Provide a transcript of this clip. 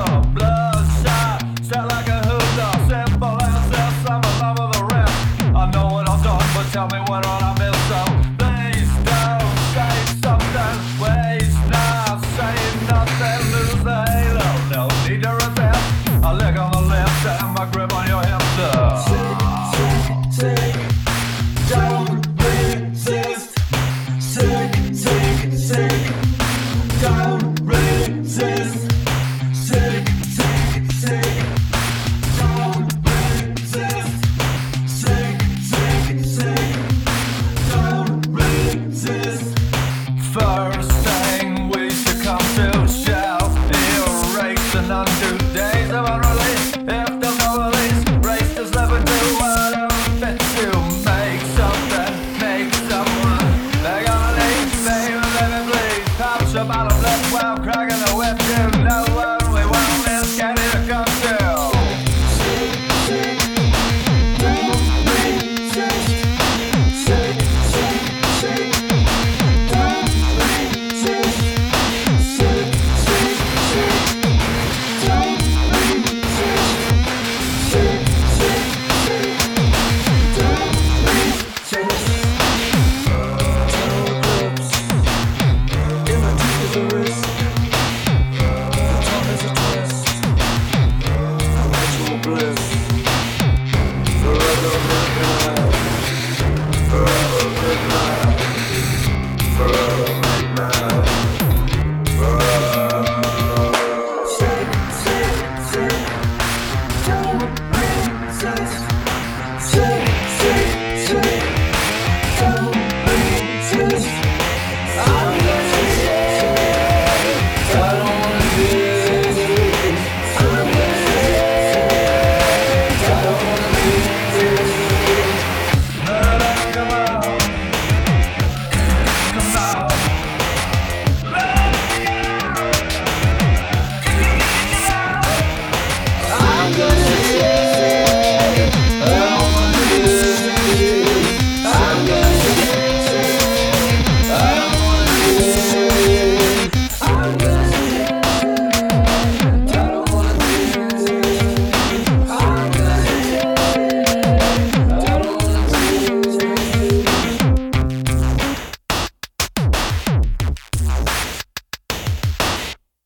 Bloodshot, straight like a hooter. Simple as this, I'm in love with the rip. I know what I've done, but tell me what I miss. So please don't say something. Waste now, saying nothing. Lose the halo, no need to resist. I lick on the lips and my grip on your hips. Sick, don't resist. Sick, sick, sick, don't resist. Sick, sick, sick, don't resist. Sick, sick, sick, don't resist. First thing we succumb to shall erase and undo.